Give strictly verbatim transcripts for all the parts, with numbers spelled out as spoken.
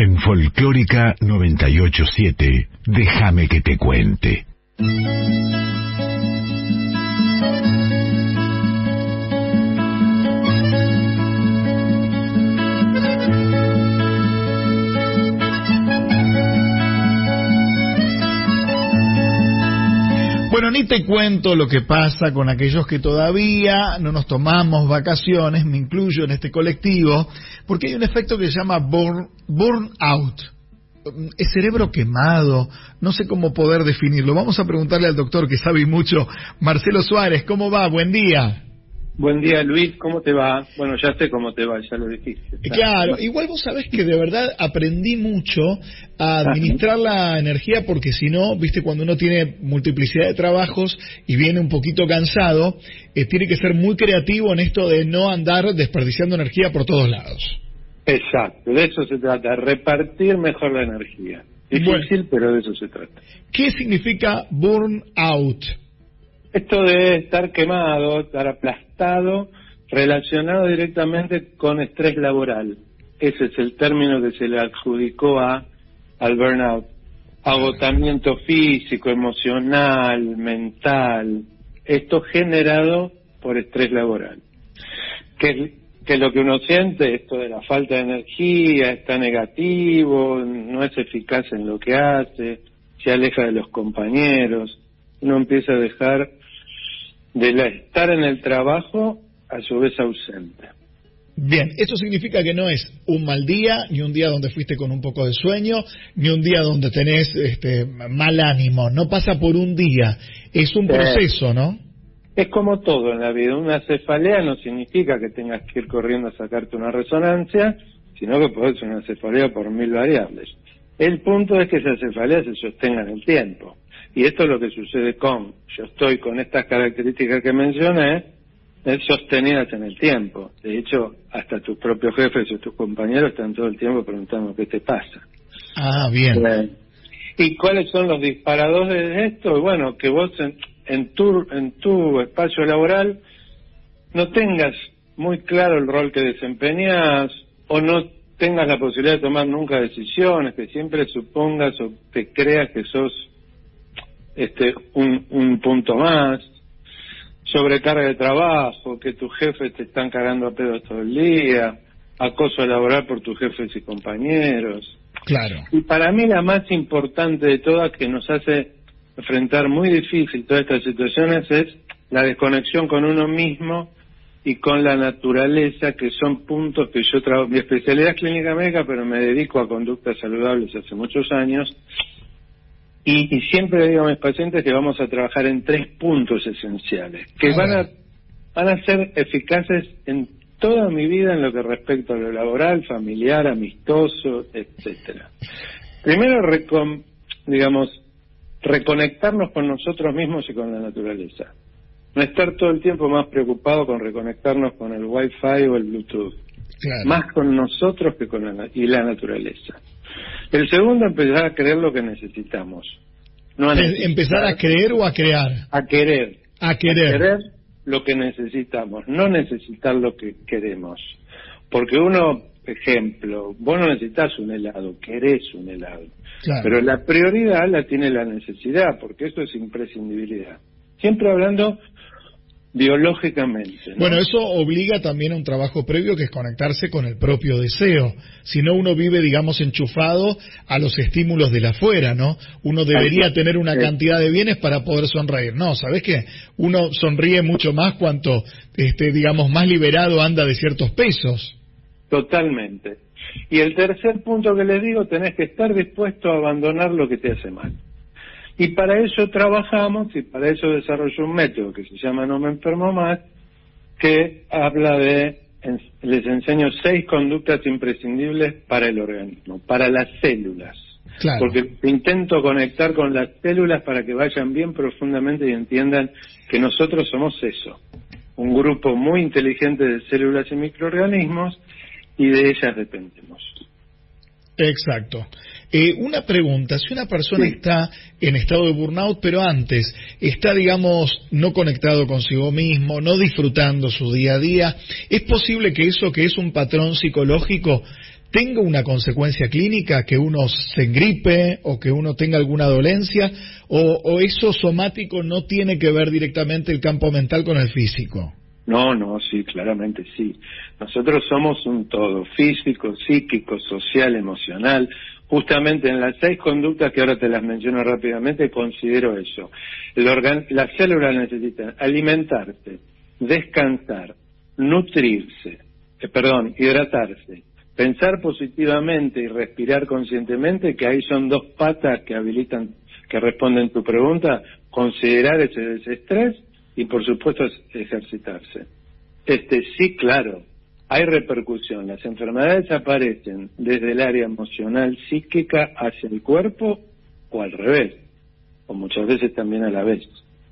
En Folclórica noventa y ocho punto siete, déjame que te cuente. Bueno, ni te cuento lo que pasa con aquellos que todavía no nos tomamos vacaciones, me incluyo en este colectivo, porque hay un efecto que se llama burn, burnout, es cerebro quemado, no sé cómo poder definirlo. Vamos a preguntarle al doctor que sabe mucho, Marcelo Suárez. ¿Cómo va? Buen día. Buen día, Luis, ¿cómo te va? Bueno, ya sé cómo te va, ya lo dijiste. Claro, igual vos sabés que de verdad aprendí mucho a administrar la energía, porque si no, viste, cuando uno tiene multiplicidad de trabajos y viene un poquito cansado, eh, tiene que ser muy creativo en esto de no andar desperdiciando energía por todos lados. Exacto, de eso se trata, repartir mejor la energía. Difícil, bueno, pero de eso se trata. ¿Qué significa burnout? Esto de estar quemado, estar aplastado, relacionado directamente con estrés laboral. Ese es el término que se le adjudicó a al burnout. Agotamiento físico, emocional, mental. Esto generado por estrés laboral. Que, que lo que uno siente, esto de la falta de energía, está negativo, no es eficaz en lo que hace, se aleja de los compañeros. Uno empieza a dejar de la, estar en el trabajo, a su vez ausente. Bien, esto significa que no es un mal día, ni un día donde fuiste con un poco de sueño, ni un día donde tenés este, mal ánimo. No pasa por un día, es un proceso, ¿no? Es como todo en la vida. Una cefalea no significa que tengas que ir corriendo a sacarte una resonancia, sino que puede ser una cefalea por mil variables. El punto es que esa cefalea se sostenga en el tiempo. Y esto es lo que sucede con, yo estoy con estas características que mencioné, es sostenidas en el tiempo. De hecho, hasta tus propios jefes o tus compañeros están todo el tiempo preguntando qué te pasa. Ah, bien. Eh, ¿Y cuáles son los disparadores de esto? Bueno, que vos en, en, tu, en tu espacio laboral no tengas muy claro el rol que desempeñás, o no tengas la posibilidad de tomar nunca decisiones, que siempre supongas o te creas que sos este un, un punto más, sobrecarga de trabajo, que tus jefes te están cagando a pedos todo el día, acoso laboral por tus jefes y compañeros. Claro. Y para mí la más importante de todas, que nos hace enfrentar muy difícil todas estas situaciones, es la desconexión con uno mismo y con la naturaleza, que son puntos que yo trabajo. Mi especialidad es clínica médica, pero me dedico a conductas saludables hace muchos años. Y, y siempre digo a mis pacientes que vamos a trabajar en tres puntos esenciales, que ah, van a van a ser eficaces en toda mi vida en lo que respecta a lo laboral, familiar, amistoso, etcétera. Primero, recon, digamos, reconectarnos con nosotros mismos y con la naturaleza. No estar todo el tiempo más preocupado con reconectarnos con el Wi-Fi o el Bluetooth. Claro. Más con nosotros que con la, y la naturaleza. El segundo, empezar a creer lo que necesitamos. No a ¿Empezar a creer o a crear? A querer. A querer. A querer lo que necesitamos, no necesitar lo que queremos. Porque uno, ejemplo, vos no necesitas un helado, querés un helado. Claro. Pero la prioridad la tiene la necesidad, porque eso es imprescindibilidad. Siempre hablando biológicamente, ¿no? Bueno, eso obliga también a un trabajo previo, que es conectarse con el propio deseo. Si no, uno vive, digamos, enchufado a los estímulos de la afuera, ¿no? Uno debería tener una cantidad de bienes para poder sonreír. No, ¿sabés qué? Uno sonríe mucho más cuanto, este, digamos, más liberado anda de ciertos pesos. Totalmente. Y el tercer punto que les digo, tenés que estar dispuesto a abandonar lo que te hace mal. Y para eso trabajamos, y para eso desarrollo un método que se llama No Me Enfermo Más, que habla de, les enseño seis conductas imprescindibles para el organismo, para las células. Claro. Porque intento conectar con las células para que vayan bien profundamente y entiendan que nosotros somos eso, un grupo muy inteligente de células y microorganismos, y de ellas dependemos. Exacto. Eh, una pregunta, si una persona sí. está en estado de burnout, pero antes está, digamos, no conectado consigo mismo, no disfrutando su día a día, ¿es posible que eso, que es un patrón psicológico, tenga una consecuencia clínica, que uno se engripe o que uno tenga alguna dolencia, o, o eso somático no tiene que ver directamente el campo mental con el físico? No, no, sí, claramente sí. Nosotros somos un todo, físico, psíquico, social, emocional. Justamente en las seis conductas que ahora te las menciono rápidamente, considero eso. El organ- las células necesitan alimentarse, descansar, nutrirse, eh, perdón, hidratarse, pensar positivamente y respirar conscientemente, que ahí son dos patas que habilitan, que responden tu pregunta, considerar ese desestrés y por supuesto ejercitarse. Este sí, claro, hay repercusión. Las enfermedades aparecen desde el área emocional, psíquica, hacia el cuerpo o al revés, o muchas veces también a la vez.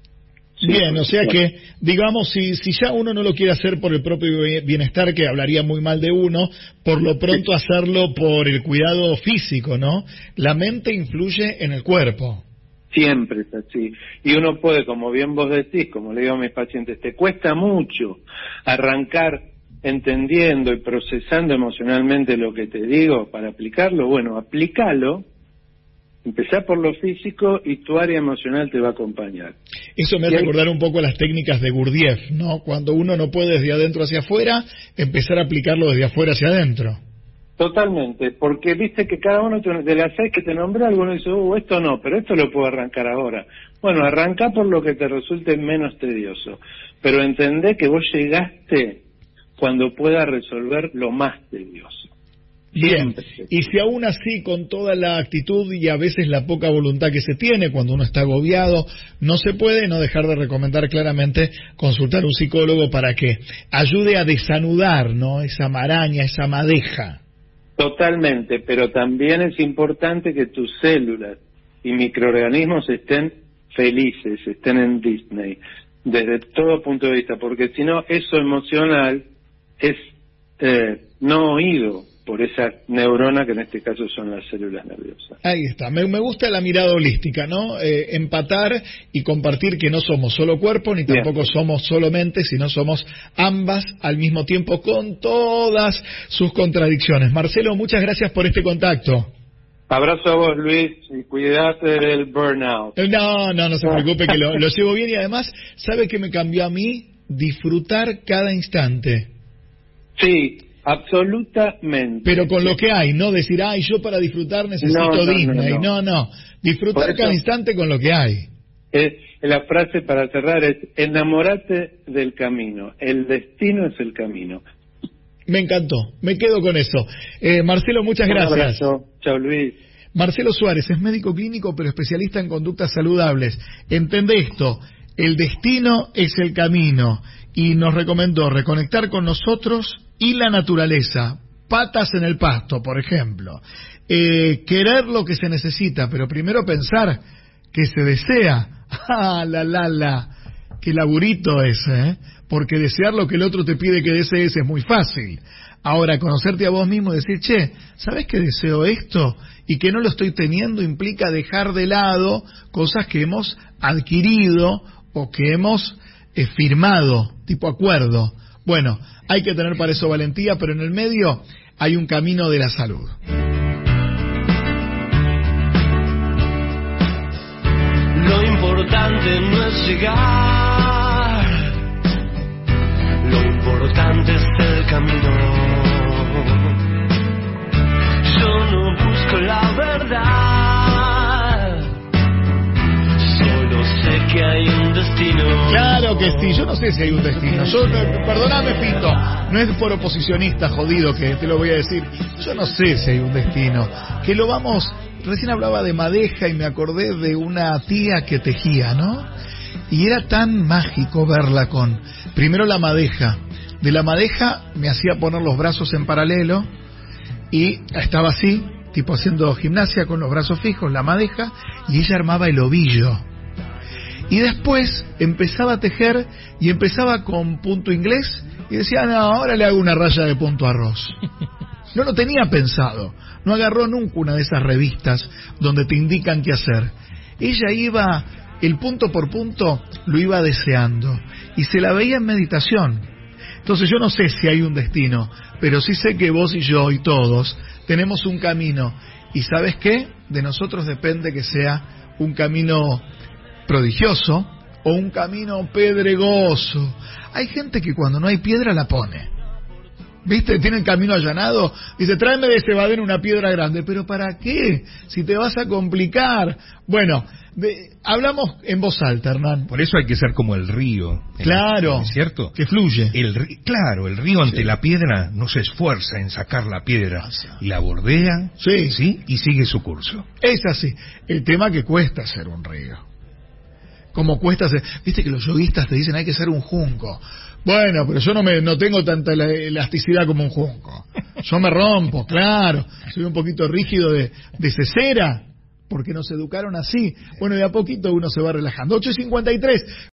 Sí, bien, o sea que, digamos, si, si ya uno no lo quiere hacer por el propio bienestar, que hablaría muy mal de uno, por lo pronto hacerlo por el cuidado físico, ¿no? La mente influye en el cuerpo. Siempre es así. Y uno puede, como bien vos decís, como le digo a mis pacientes, te cuesta mucho arrancar entendiendo y procesando emocionalmente lo que te digo para aplicarlo. Bueno, aplícalo, empezá por lo físico y tu área emocional te va a acompañar. Eso me hace hay... recordar un poco las técnicas de Gurdjieff, ¿no? Cuando uno no puede desde adentro hacia afuera, empezar a aplicarlo desde afuera hacia adentro. Totalmente, porque viste que cada uno de las seis que te nombré, alguno dice, uh, esto no, pero esto lo puedo arrancar ahora. Bueno, arranca por lo que te resulte menos tedioso, pero entendé que vos llegaste cuando puedas resolver lo más tedioso. Bien, y si aún así con toda la actitud y a veces la poca voluntad que se tiene cuando uno está agobiado, no se puede no dejar de recomendar claramente consultar a un psicólogo para que ayude a desanudar, ¿no?, esa maraña, esa madeja. Totalmente, pero también es importante que tus células y microorganismos estén felices, estén en Disney, desde todo punto de vista, porque si no, eso emocional es eh, no oído por esa neurona que en este caso son las células nerviosas. Ahí está, me, me gusta la mirada holística, ¿no? Eh, empatar y compartir que no somos solo cuerpo, ni tampoco Bien. somos solo mente, sino somos ambas al mismo tiempo, con todas sus contradicciones. Marcelo, muchas gracias por este contacto. Abrazo a vos, Luis, y cuidate del burnout. No, no, no se preocupe que lo, lo llevo bien, y además, ¿sabe qué me cambió a mí? Disfrutar cada instante. Sí, absolutamente. Pero con lo que hay, no decir, ay, yo para disfrutar necesito no, no, Disney. No, no. no, no. Disfrutar eso, cada instante con lo que hay. Eh, la frase para cerrar es, enamorate del camino. El destino es el camino. Me encantó, me quedo con eso. Eh, Marcelo, muchas Un gracias. Abrazo. Chao, Luis. Marcelo Suárez es médico clínico, pero especialista en conductas saludables. Entende esto, el destino es el camino. Y nos recomendó reconectar con nosotros y la naturaleza, patas en el pasto, por ejemplo, eh, querer lo que se necesita, pero primero pensar que se desea. ¡Ah, la, la, la! ¡Qué laburito ese! ¿eh? Porque desear lo que el otro te pide que desees es muy fácil. Ahora, conocerte a vos mismo y decir, che, ¿sabés que deseo esto? Y que no lo estoy teniendo implica dejar de lado cosas que hemos adquirido o que hemos eh, firmado, tipo acuerdo. Bueno, hay que tener para eso valentía, pero en el medio hay un camino de la salud. Lo importante no es llegar, lo importante es el camino. Yo no busco la verdad, solo sé que hay un destino. Claro que sí, yo no sé si hay un destino. Yo, perdóname, Pito, no es por oposicionista jodido que te lo voy a decir. Yo no sé si hay un destino. Que lo vamos... Recién hablaba de madeja y me acordé de una tía que tejía, ¿no? Y era tan mágico verla con... Primero la madeja. De la madeja me hacía poner los brazos en paralelo y estaba así, tipo haciendo gimnasia con los brazos fijos, la madeja, y ella armaba el ovillo. Y después empezaba a tejer y empezaba con punto inglés y decía, no, ahora le hago una raya de punto arroz. No lo tenía pensado, no agarró nunca una de esas revistas donde te indican qué hacer. Ella iba, el punto por punto, lo iba deseando y se la veía en meditación. Entonces yo no sé si hay un destino, pero sí sé que vos y yo y todos tenemos un camino. ¿Y sabes qué? De nosotros depende que sea un camino prodigioso o un camino pedregoso. Hay gente que cuando no hay piedra la pone. ¿Viste? Tiene el camino allanado. Dice, tráeme de ese badén una piedra grande. ¿Pero para qué? Si te vas a complicar. Bueno, de, hablamos en voz alta, Hernán. Por eso hay que ser como el río. Claro. ¿Es cierto? Que fluye. El río, claro, el río ante sí. la piedra no se esfuerza en sacar la piedra. La bordea, sí. ¿sí? Y sigue su curso. Es así. El tema que cuesta ser un río. Como cuesta ser... Viste que los yoguistas te dicen hay que ser un junco. Bueno, pero yo no me no tengo tanta elasticidad como un junco. Yo me rompo, claro. Soy un poquito rígido de, de cesera, porque nos educaron así. Bueno, de a poquito uno se va relajando. ocho y cincuenta y tres